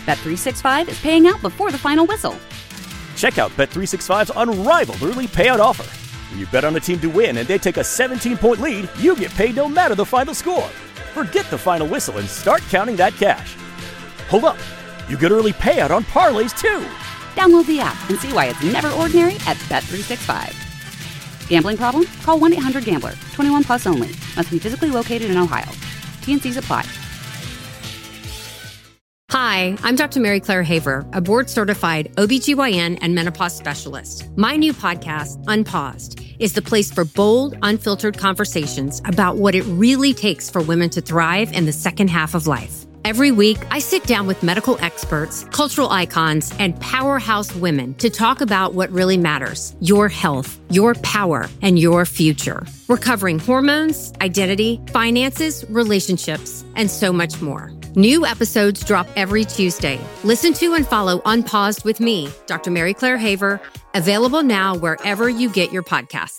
Bet365 is paying out before the final whistle. Check out Bet365's unrivaled early payout offer. When you bet on a team to win and they take a 17-point lead, you get paid no matter the final score. Forget the final whistle and start counting that cash. Hold up. You get early payout on parlays, too. Download the app and see why it's never ordinary at Bet365. Gambling problem? Call 1-800-GAMBLER. 21 plus only. Must be physically located in Ohio. T&Cs apply. Hi, I'm Dr. Mary Claire Haver, a board-certified OBGYN and menopause specialist. My new podcast, Unpaused, is the place for bold, unfiltered conversations about what it really takes for women to thrive in the second half of life. Every week, I sit down with medical experts, cultural icons, and powerhouse women to talk about what really matters: your health, your power, and your future. We're covering hormones, identity, finances, relationships, and so much more. New episodes drop every Tuesday. Listen to and follow Unpaused with me, Dr. Mary Claire Haver, available now wherever you get your podcasts.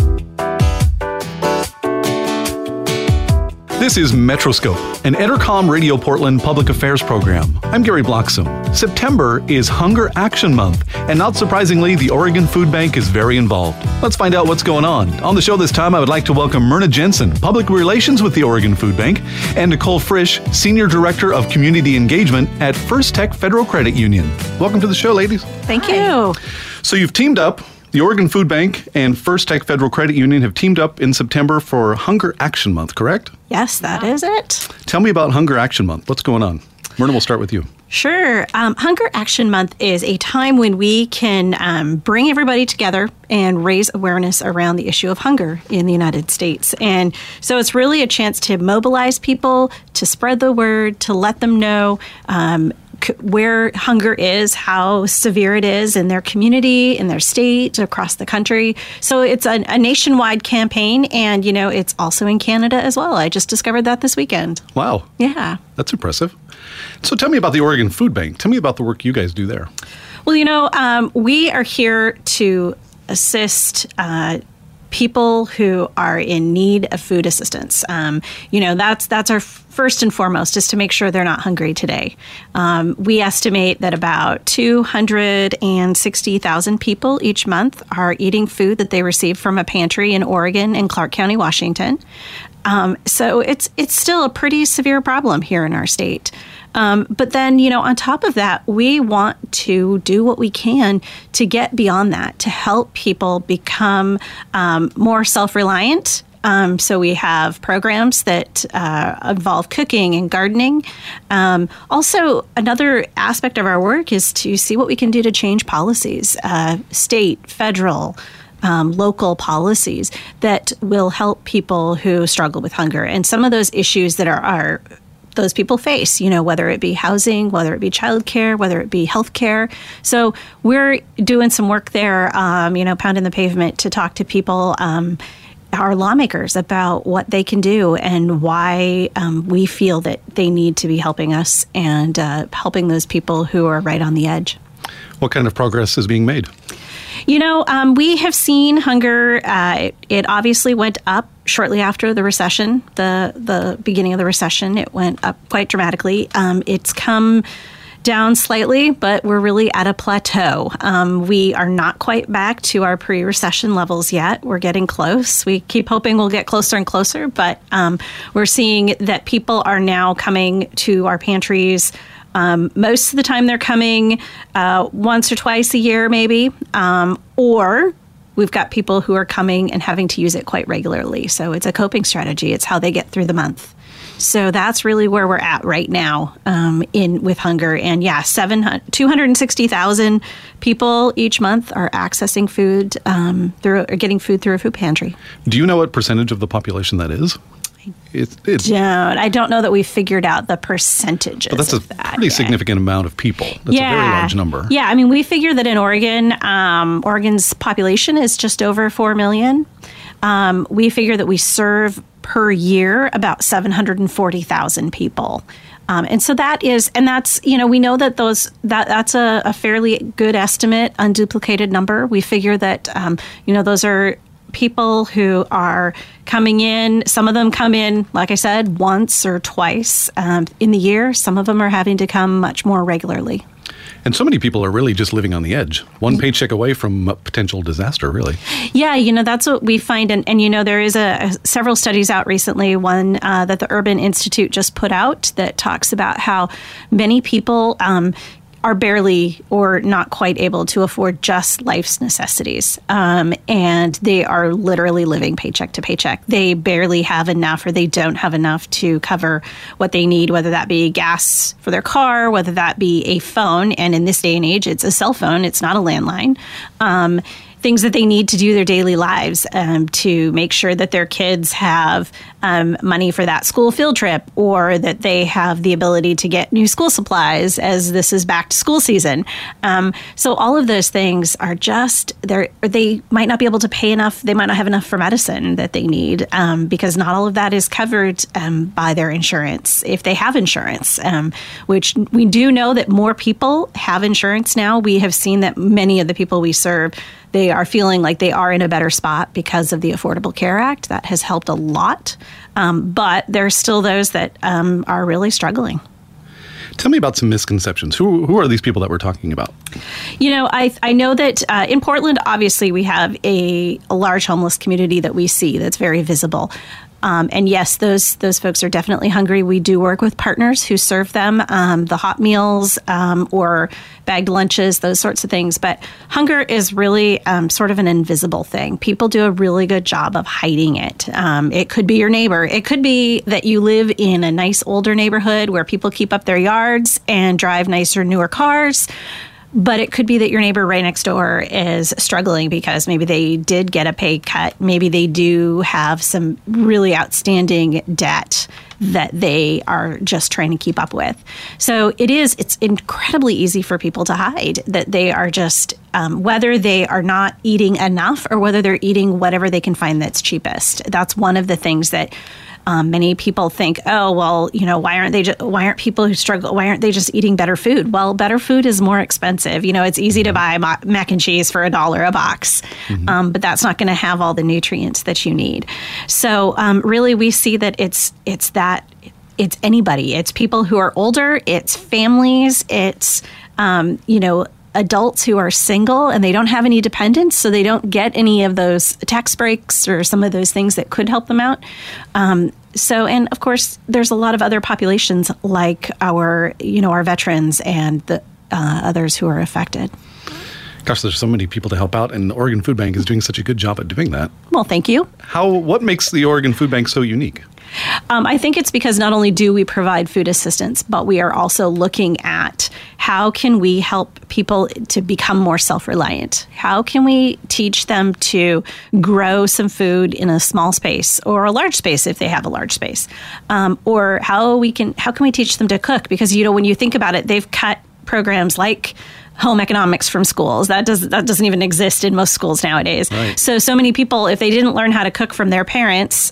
This is Metroscope, an Entercom Radio Portland public affairs program. I'm Gary Bloxam. September is Hunger Action Month, and not surprisingly, the Oregon Food Bank is very involved. Let's find out what's going on. On the show this time, I would like to welcome Myrna Jensen, Public Relations with the Oregon Food Bank, and Nicole Frisch, Senior Director of Community Engagement at First Tech Federal Credit Union. Welcome to the show, ladies. Thank you. So you've teamed up. The Oregon Food Bank and First Tech Federal Credit Union have teamed up in September for Hunger Action Month, correct? Yes, that is it. Tell me about Hunger Action Month. What's going on? Myrna, we'll start with you. Sure. Hunger Action Month is a time when we can bring everybody together and raise awareness around the issue of hunger in the United States. And so it's really a chance to mobilize people, to spread the word, to let them know where hunger is, how severe it is in their community, in their state, across the country. So it's a nationwide campaign, and, you know, it's also in Canada as well. I just discovered that this weekend. Wow. Yeah. That's impressive. So tell me about the Oregon Food Bank. Tell me about the work you guys do there. Well, you know, we are here to assist people who are in need of food assistance. You know, that's our first and foremost, is to make sure they're not hungry today. We estimate that about 260,000 people each month are eating food that they receive from a pantry in Oregon and Clark County, Washington. So it's still a pretty severe problem here in our state. But then, you know, on top of that, we want to do what we can to get beyond that, to help people become more self-reliant. So we have programs that involve cooking and gardening. Also, another aspect of our work is to see what we can do to change policies, state, federal, local policies that will help people who struggle with hunger. And some of those issues that are those people face, you know, whether it be housing, whether it be childcare, whether it be healthcare. So we're doing some work there, you know, pounding the pavement to talk to people, our lawmakers, about what they can do and why we feel that they need to be helping us and helping those people who are right on the edge. What kind of progress is being made? You know, we have seen hunger. It obviously went up shortly after the recession, the beginning of the recession. It went up quite dramatically. It's come down slightly, but we're really at a plateau. We are not quite back to our pre-recession levels yet. We're getting close. We keep hoping we'll get closer and closer, but we're seeing that people are now coming to our pantries. Most of the time they're coming once or twice a year, maybe, or we've got people who are coming and having to use it quite regularly. So it's a coping strategy. It's how they get through the month. So that's really where we're at right now with hunger. And yeah, 260,000 people each month are accessing food or getting food through a food pantry. Do you know what percentage of the population that is? I don't know that we figured out the percentages. But that's a pretty significant amount of people. That's a very large number. Yeah, I mean, we figure that in Oregon, Oregon's population is just over 4 million. We figure that we serve per year about 740,000 people. And so that's, you know, we know that that's a fairly good estimate, unduplicated number. We figure that, you know, those are people who are coming in. Some of them come in, like I said, once or twice in the year. Some of them are having to come much more regularly. And so many people are really just living on the edge, one paycheck away from a potential disaster, really. Yeah, that's what we find. And there is several studies out recently, one that the Urban Institute just put out that talks about how many people are barely or not quite able to afford just life's necessities. And they are literally living paycheck to paycheck. They barely have enough, or they don't have enough to cover what they need, whether that be gas for their car, whether that be a phone. And in this day and age, it's a cell phone. It's not a landline. Things that they need to do their daily lives to make sure that their kids have money for that school field trip, or that they have the ability to get new school supplies as this is back to school season. So all of those things are just, they might not be able to pay enough. They might not have enough for medicine that they need because not all of that is covered by their insurance, if they have insurance, which we do know that more people have insurance now. We have seen that many of the people we serve, they are feeling like they are in a better spot because of the Affordable Care Act. That has helped a lot. But there's still those that are really struggling. Tell me about some misconceptions. Who are these people that we're talking about? I know that in Portland, obviously, we have a large homeless community that we see that's very visible. And yes, those folks are definitely hungry. We do work with partners who serve them the hot meals or bagged lunches, those sorts of things. But hunger is really sort of an invisible thing. People do a really good job of hiding it. It could be your neighbor. It could be that you live in a nice older neighborhood where people keep up their yards and drive nicer, newer cars. But it could be that your neighbor right next door is struggling because maybe they did get a pay cut. Maybe they do have some really outstanding debt that they are just trying to keep up with. So it's incredibly easy for people to hide that they are just, whether they are not eating enough or whether they're eating whatever they can find that's cheapest. That's one of the things that many people think, oh, well, why aren't people who struggle, why aren't they just eating better food? Well, better food is more expensive. It's easy to buy mac and cheese for $1 a box, but that's not going to have all the nutrients that you need. So really, we see that it's anybody. It's people who are older. It's families. It's, adults who are single and they don't have any dependents, so they don't get any of those tax breaks or some of those things that could help them out. And of course, there's a lot of other populations like our veterans and the others who are affected. Gosh, there's so many people to help out, and the Oregon Food Bank is doing such a good job at doing that. Well, thank you. What makes the Oregon Food Bank so unique? I think it's because not only do we provide food assistance, but we are also looking at how can we help people to become more self-reliant? How can we teach them to grow some food in a small space or a large space if they have a large space? Or how can we teach them to cook? Because, when you think about it, they've cut programs like home economics from schools. That doesn't even exist in most schools nowadays. Right. So many people, if they didn't learn how to cook from their parents,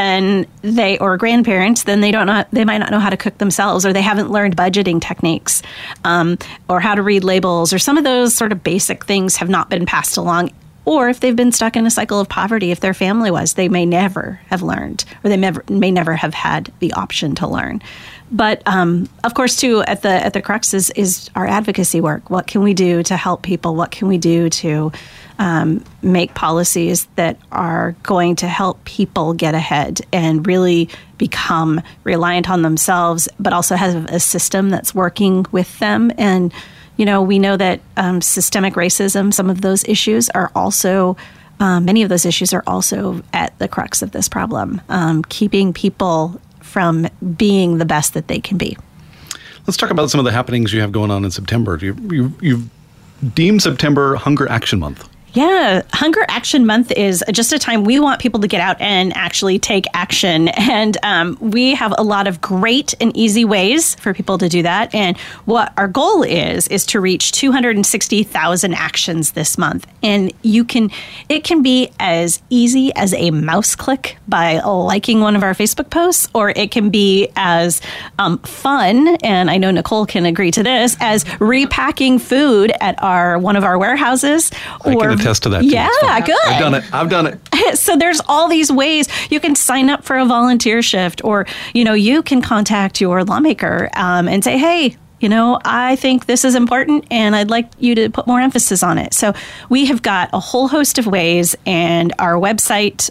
or grandparents, then they might not know how to cook themselves, or they haven't learned budgeting techniques, or how to read labels, or some of those sort of basic things have not been passed along. Or if they've been stuck in a cycle of poverty, if their family was, they may never have learned, or they may never have had the option to learn. But of course, too, at the crux is our advocacy work. What can we do to help people? What can we do to make policies that are going to help people get ahead and really become reliant on themselves, but also have a system that's working with them? And, we know that systemic racism, some of those issues are also, many of those issues are also at the crux of this problem, keeping people from being the best that they can be. Let's talk about some of the happenings you have going on in September. You've deemed September Hunger Action Month. Yeah, Hunger Action Month is just a time we want people to get out and actually take action. And we have a lot of great and easy ways for people to do that. And what our goal is to reach 260,000 actions this month. And it can be as easy as a mouse click by liking one of our Facebook posts, or it can be as fun, and I know Nicole can agree to this, as repacking food at one of our warehouses, or attest to that too. Yeah, good. I've done it. So there's all these ways you can sign up for a volunteer shift, or, you can contact your lawmaker and say, hey, I think this is important and I'd like you to put more emphasis on it. So we have got a whole host of ways, and our website,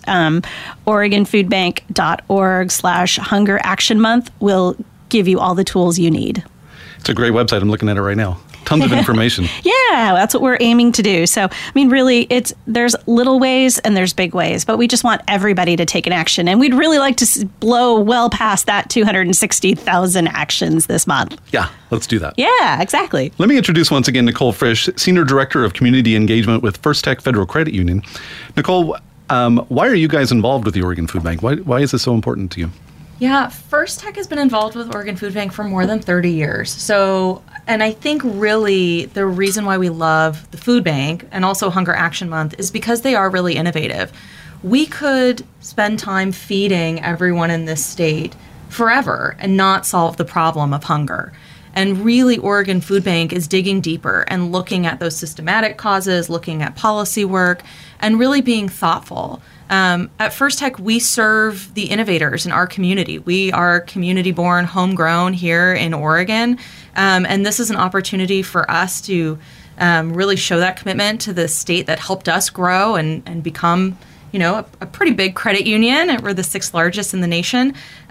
OregonFoodBank.org/Hunger Action Month, will give you all the tools you need. It's a great website. I'm looking at it right now. Tons of information. Yeah, that's what we're aiming to do. So, really, there's little ways and there's big ways, but we just want everybody to take an action. And we'd really like to blow well past that 260,000 actions this month. Yeah, let's do that. Yeah, exactly. Let me introduce once again Nicole Frisch, Senior Director of Community Engagement with First Tech Federal Credit Union. Nicole, why are you guys involved with the Oregon Food Bank? Why is this so important to you? Yeah, First Tech has been involved with Oregon Food Bank for more than 30 years. And I think really the reason why we love the food bank and also Hunger Action Month is because they are really innovative. We could spend time feeding everyone in this state forever and not solve the problem of hunger. And really, Oregon Food Bank is digging deeper and looking at those systematic causes, looking at policy work, and really being thoughtful. At First Tech, we serve the innovators in our community. We are community-born, homegrown here in Oregon, and this is an opportunity for us to really show that commitment to the state that helped us grow and become, a pretty big credit union. We're the 6th largest in the nation.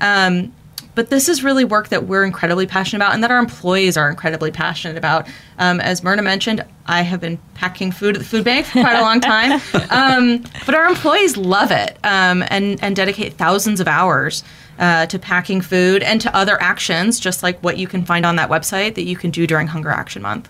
But this is really work that we're incredibly passionate about and that our employees are incredibly passionate about. As Myrna mentioned, I have been packing food at the food bank for quite a long time. But our employees love it and dedicate thousands of hours to packing food and to other actions, just like what you can find on that website that you can do during Hunger Action Month.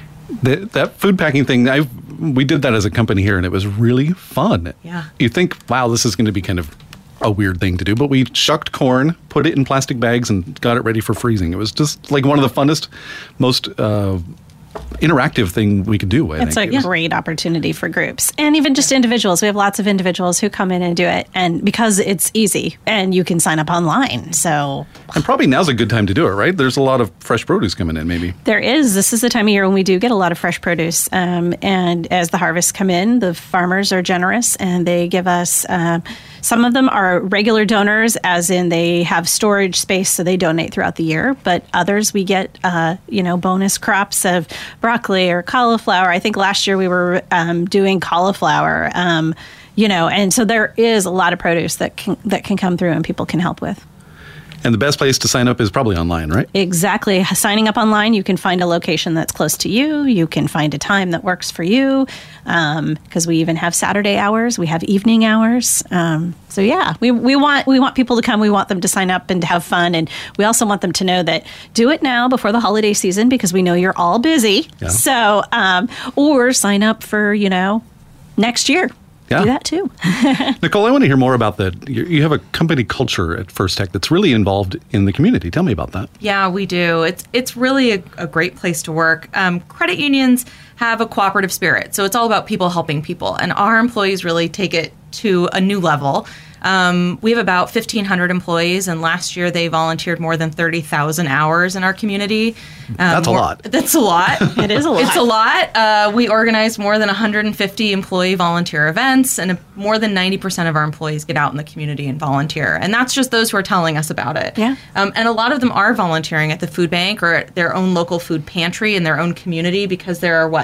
That food packing thing, we did that as a company here, and it was really fun. Yeah. You think, wow, this is going to be kind of a weird thing to do, but we shucked corn, put it in plastic bags, and got it ready for freezing. It was just like one of the funnest, most interactive thing we could do. It's a great opportunity for groups and even just individuals. We have lots of individuals who come in and do it, and because it's easy and you can sign up online. And probably now's a good time to do it, right? There's a lot of fresh produce coming in, maybe. There is. This is the time of year when we do get a lot of fresh produce. And as the harvests come in, the farmers are generous and they give us, some of them are regular donors, as in they have storage space, so they donate throughout the year. But others, we get, bonus crops of broccoli or cauliflower. I think last year we were doing cauliflower, and so there is a lot of produce that can come through and people can help with. And the best place to sign up is probably online, right? Exactly. Signing up online, you can find a location that's close to you. You can find a time that works for you, because we even have Saturday hours. We have evening hours. We want people to come. We want them to sign up and to have fun. And we also want them to know that do it now before the holiday season, because we know you're all busy. Yeah. So, or sign up for, next year. Yeah. Do that too. Nicole, I want to hear more about that. You have a company culture at First Tech that's really involved in the community. Tell me about that. Yeah, we do. It's really a great place to work. Credit unions have a cooperative spirit, so it's all about people helping people, and our employees really take it to a new level. We have about 1,500 employees, and last year they volunteered more than 30,000 hours in our community. That's a lot. That's a lot. It is a lot. It's a lot. We organize more than 150 employee volunteer events, and more than 90% of our employees get out in the community and volunteer. And that's just those who are telling us about it. Yeah. And a lot of them are volunteering at the food bank or at their own local food pantry in their own community, because there are,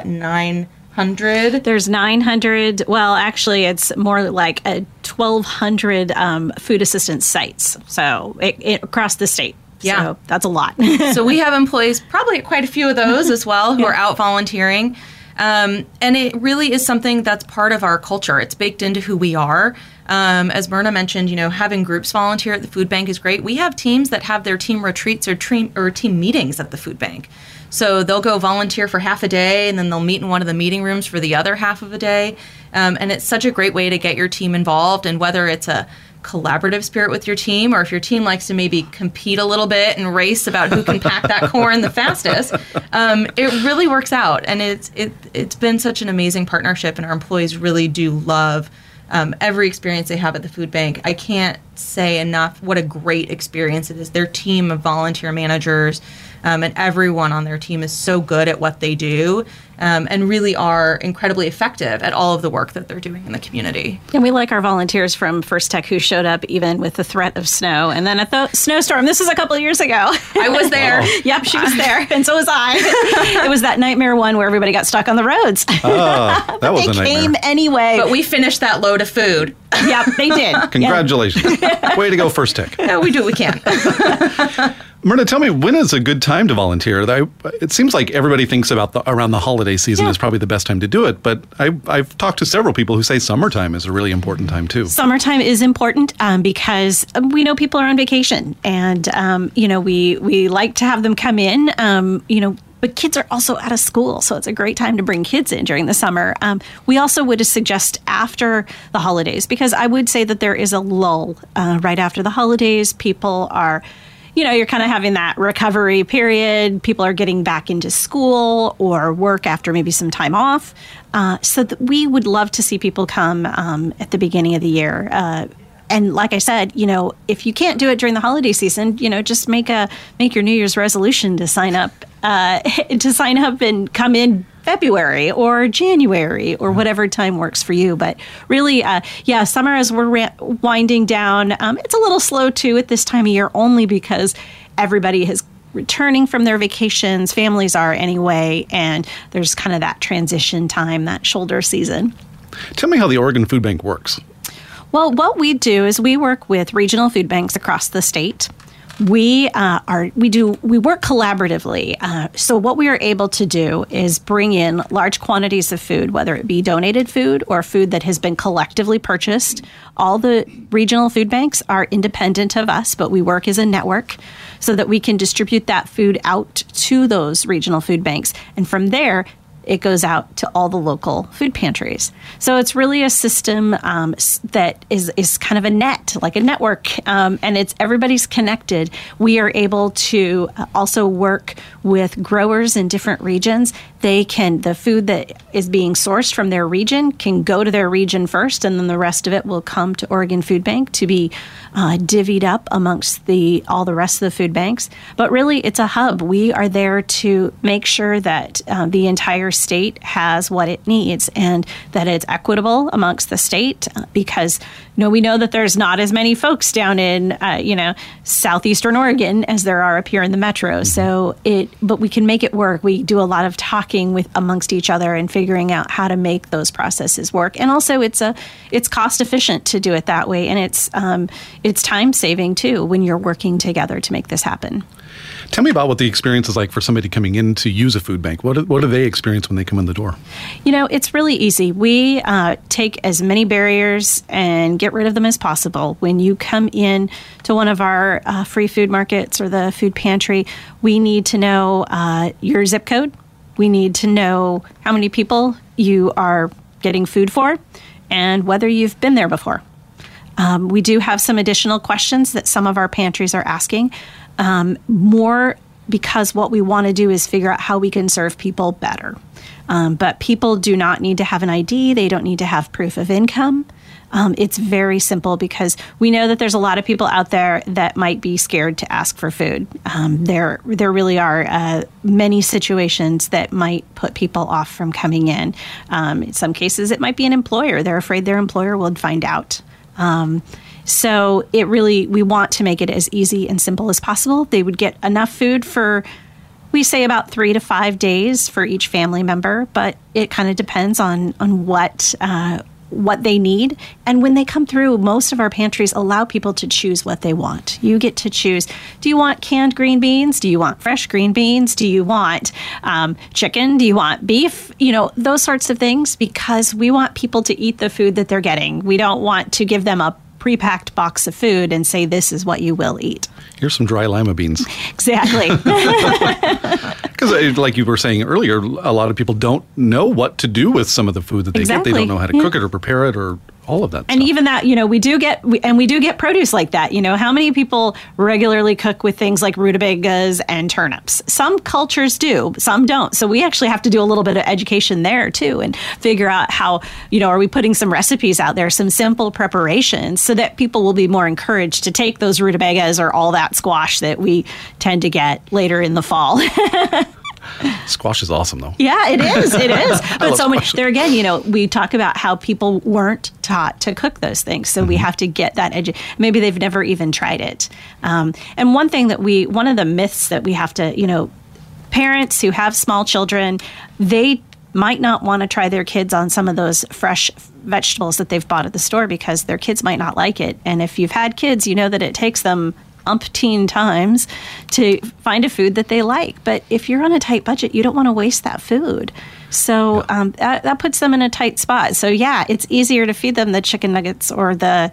900? There's 900. Well, actually, it's more like 1,200 food assistance sites. So across the state. Yeah. So that's a lot. So we have employees, probably quite a few of those as well, who are out volunteering. And it really is something that's part of our culture. It's baked into who we are. As Myrna mentioned, having groups volunteer at the food bank is great. We have teams that have their team retreats or team meetings at the food bank. So they'll go volunteer for half a day, and then they'll meet in one of the meeting rooms for the other half of a day. And it's such a great way to get your team involved. And whether it's a collaborative spirit with your team, or if your team likes to maybe compete a little bit and race about who can pack that corn the fastest, it really works out. And it's been such an amazing partnership, and our employees really do love every experience they have at the food bank. I can't say enough what a great experience it is. Their team of volunteer managers, and everyone on their team is so good at what they do, and really are incredibly effective at all of the work that they're doing in the community. And we like our volunteers from First Tech who showed up even with the threat of snow. And then at the snowstorm, this was a couple of years ago. I was there. Wow. Yep, she was there. And so was I. It was that nightmare one where everybody got stuck on the roads. That was a nightmare. They came anyway. But we finished that load of food. Yep, they did. Congratulations. Way to go, First Tech. Yeah, we do what we can. Myrna, tell me, when is a good time to volunteer? It seems like everybody thinks about around the holiday season is probably the best time to do it, but I've talked to several people who say summertime is a really important time too. Summertime is important because we know people are on vacation, and we like to have them come in. But kids are also out of school, so it's a great time to bring kids in during the summer. We also would suggest after the holidays, because I would say that there is a lull right after the holidays. People are, you're kind of having that recovery period. People are getting back into school or work after maybe some time off. So that we would love to see people come at the beginning of the year. And like I said, if you can't do it during the holiday season, just make your New Year's resolution to sign up and come in February or January or whatever time works for you. But really, summer as we're winding down, it's a little slow too at this time of year, only because everybody is returning from their vacations. Families are anyway, and there's kind of that transition time, that shoulder season. Tell me how the Oregon Food Bank works. Well, what we do is we work with regional food banks across the state. We work collaboratively. So what we are able to do is bring in large quantities of food, whether it be donated food or food that has been collectively purchased. All the regional food banks are independent of us, but we work as a network so that we can distribute that food out to those regional food banks. And from there, it goes out to all the local food pantries. So it's really a system that is kind of a net, like a network, and everybody's connected. We are able to also work with growers in different regions. The food that is being sourced from their region can go to their region first, and then the rest of it will come to Oregon Food Bank to be divvied up amongst all the rest of the food banks. But really, it's a hub. We are there to make sure that the entire state has what it needs and that it's equitable amongst the state, because we know that there's not as many folks down in southeastern Oregon as there are up here in the metro. So but we can make it work. We do a lot of talking amongst each other and figuring out how to make those processes work. And also, it's cost efficient to do it that way, and it's time saving too when you're working together to make this happen. Tell me about what the experience is like for somebody coming in to use a food bank. What do they experience when they come in the door? It's really easy. We take as many barriers and get rid of them as possible. When you come in to one of our free food markets or the food pantry, we need to know your zip code. We need to know how many people you are getting food for and whether you've been there before. We do have some additional questions that some of our pantries are asking. More because what we want to do is figure out how we can serve people better. But people do not need to have an ID. They don't need to have proof of income. It's very simple because we know that there's a lot of people out there that might be scared to ask for food. There really are many situations that might put people off from coming in. In some cases, it might be an employer. They're afraid their employer will find out. So we want to make it as easy and simple as possible. They would get enough food for, we say, about 3 to 5 days for each family member, but it kind of depends on what they need. And when they come through, most of our pantries allow people to choose what they want. You get to choose. Do you want canned green beans? Do you want fresh green beans? Do you want chicken? Do you want beef? Those sorts of things, because we want people to eat the food that they're getting. We don't want to give them a pre-packed box of food and say, this is what you will eat. Here's some dry lima beans. Exactly. Because like you were saying earlier, a lot of people don't know what to do with some of the food that they get. They don't know how to cook it or prepare it or all of that And stuff. even that, we do get produce like that. How many people regularly cook with things like rutabagas and turnips? Some cultures do, some don't. So we actually have to do a little bit of education there too and figure out how, are we putting some recipes out there, some simple preparations so that people will be more encouraged to take those rutabagas or all that squash that we tend to get later in the fall. Squash is awesome, though. Yeah, it is. It is. But so much squash. there again, we talk about how people weren't taught to cook those things. So we have to get that maybe they've never even tried it. And one of the myths that we have to, parents who have small children, they might not want to try their kids on some of those fresh vegetables that they've bought at the store because their kids might not like it. And if you've had kids, you know that it takes them umpteen times to find a food that they like. But if you're on a tight budget, you don't want to waste that food. So that puts them in a tight spot. So yeah, it's easier to feed them the chicken nuggets or the,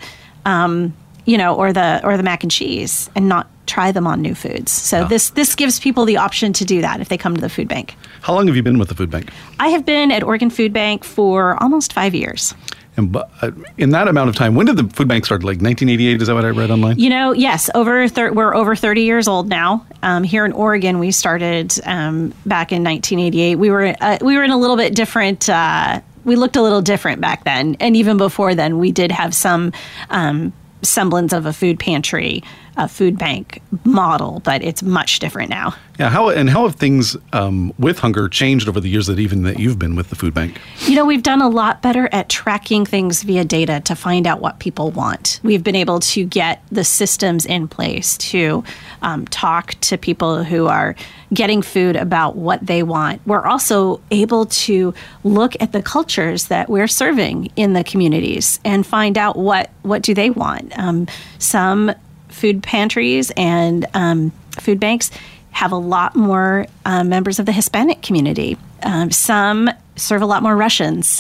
or the mac and cheese and not try them on new foods. So this gives people the option to do that if they come to the food bank. How long have you been with the food bank? I have been at Oregon Food Bank for almost 5 years. And in that amount of time, when did the food bank start? Like 1988? Is that what I read online? Yes. We're over 30 years old now. Here in Oregon, we started back in 1988. We were in a little bit different. We looked a little different back then, and even before then, we did have some semblance of a food pantry, a food bank model, but it's much different now. Yeah. How have things with hunger changed over the years that you've been with the food bank? We've done a lot better at tracking things via data to find out what people want. We've been able to get the systems in place to talk to people who are getting food about what they want. We're also able to look at the cultures that we're serving in the communities and find out what do they want. Some food pantries and food banks have a lot more members of the Hispanic community. Some serve a lot more Russians.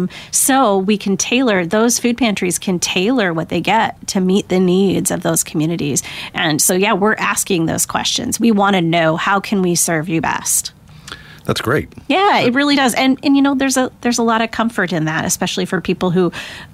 So we can those food pantries can tailor what they get to meet the needs of those communities. And so, yeah, we're asking those questions. We want to know, how can we serve you best? That's great. Yeah, it really does. And there's a lot of comfort in that, especially for people who,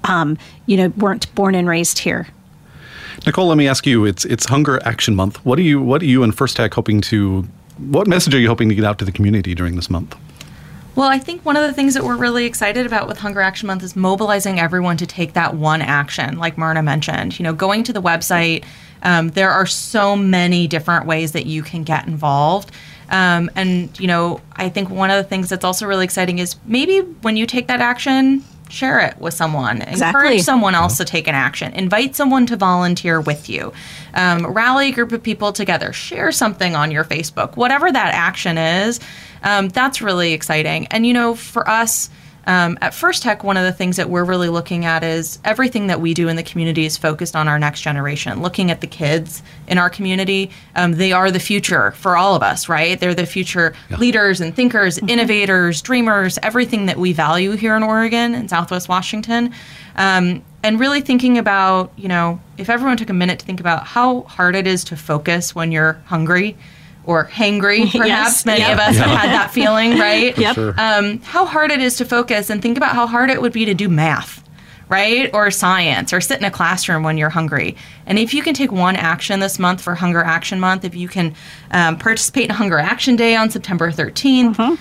weren't born and raised here. Nicole, let me ask you, it's Hunger Action Month. What are you and First Tech what message are you hoping to get out to the community during this month? Well, I think one of the things that we're really excited about with Hunger Action Month is mobilizing everyone to take that one action, like Myrna mentioned. Going to the website, there are so many different ways that you can get involved. I think one of the things that's also really exciting is maybe when you take that action, share it with someone. Exactly. Encourage someone else to take an action. Invite someone to volunteer with you. Rally a group of people together. Share something on your Facebook. Whatever that action is, that's really exciting. And, for us, at First Tech, one of the things that we're really looking at is everything that we do in the community is focused on our next generation, looking at the kids in our community. They are the future for all of us, right? They're the future leaders and thinkers, innovators, dreamers, everything that we value here in Oregon and Southwest Washington. And really thinking about, if everyone took a minute to think about how hard it is to focus when you're hungry, or hangry, perhaps. Yes. Many of us have had that feeling, right? Yep. Sure. How hard it is to focus, and think about how hard it would be to do math, right? Or science, or sit in a classroom when you're hungry. And if you can take one action this month for Hunger Action Month, if you can participate in Hunger Action Day on September 13th,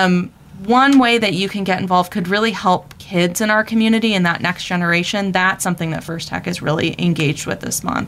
one way that you can get involved could really help kids in our community and that next generation. That's something that First Tech is really engaged with this month.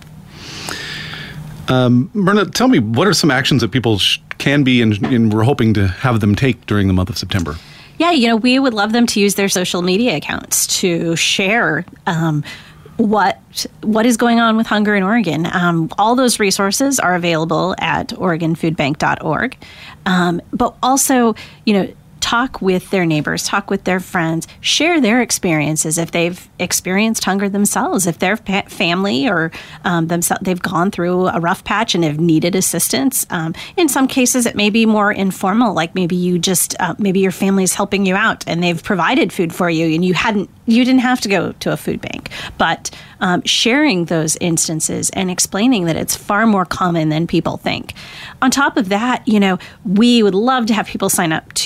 Myrna, tell me, what are some actions that people can be and we're hoping to have them take during the month of September? Yeah, we would love them to use their social media accounts to share what is going on with hunger in Oregon. All those resources are available at OregonFoodBank.org. But also, talk with their neighbors, talk with their friends, share their experiences if they've experienced hunger themselves, if their family or themselves, they've gone through a rough patch and have needed assistance. In some cases, it may be more informal, like maybe maybe your family's helping you out and they've provided food for you and you didn't have to go to a food bank. But sharing those instances and explaining that it's far more common than people think. On top of that, we would love to have people sign up to volunteer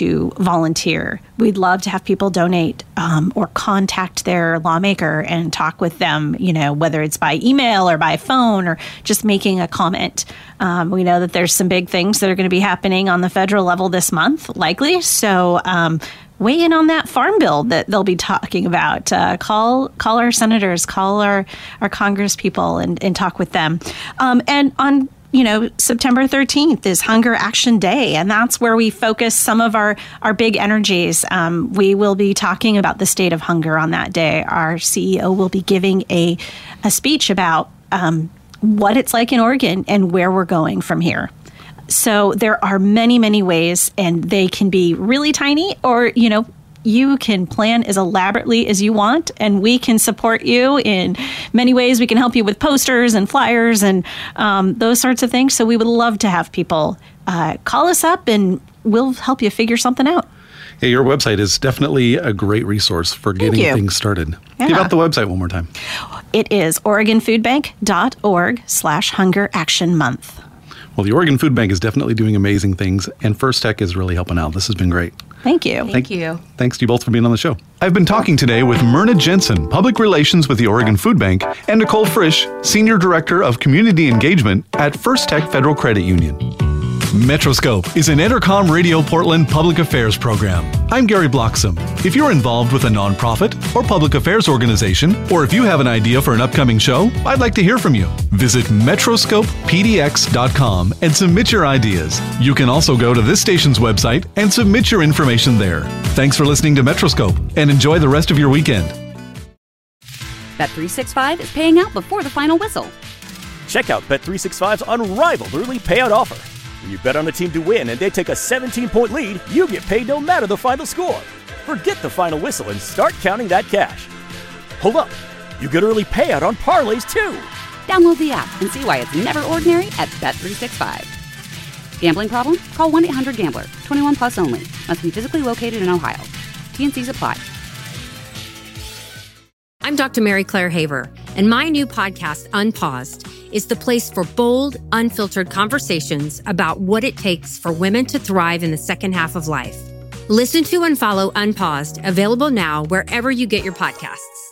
volunteer. We'd love to have people donate or contact their lawmaker and talk with them, whether it's by email or by phone or just making a comment. We know that there's some big things that are going to be happening on the federal level this month, likely. So weigh in on that farm bill that they'll be talking about. Call our senators, call our Congress people and talk with them. And on September 13th is Hunger Action Day, and that's where we focus some of our big energies. We will be talking about the state of hunger on that day. Our CEO will be giving a speech about what it's like in Oregon and where we're going from here. So there are many, many ways, and they can be really tiny, or, you can plan as elaborately as you want, and we can support you in many ways. We can help you with posters and flyers and those sorts of things. So we would love to have people call us up, and we'll help you figure something out. Yeah, your website is definitely a great resource for getting things started. Yeah. Give out the website one more time. It is OregonFoodBank.org/Hunger Action Month. Well, the Oregon Food Bank is definitely doing amazing things, and First Tech is really helping out. This has been great. Thank you. Thank you. Thanks to you both for being on the show. I've been talking today with Myrna Jensen, Public Relations with the Oregon Food Bank, and Nicole Frisch, Senior Director of Community Engagement at First Tech Federal Credit Union. Metroscope is an Entercom Radio Portland public affairs program. I'm Gary Bloxam. If you're involved with a nonprofit or public affairs organization, or if you have an idea for an upcoming show, I'd like to hear from you. Visit metroscopepdx.com and submit your ideas. You can also go to this station's website and submit your information there. Thanks for listening to Metroscope, and enjoy the rest of your weekend. Bet365 is paying out before the final whistle. Check out Bet365's unrivaled early payout offer. When you bet on a team to win and they take a 17-point lead, you get paid no matter the final score. Forget the final whistle and start counting that cash. Hold up. You get early payout on parlays, too. Download the app and see why it's never ordinary at Bet365. Gambling problem? Call 1-800-GAMBLER. 21 plus only. Must be physically located in Ohio. T&Cs apply. I'm Dr. Mary Claire Haver, and my new podcast, Unpaused, is the place for bold, unfiltered conversations about what it takes for women to thrive in the second half of life. Listen to and follow Unpaused, available now wherever you get your podcasts.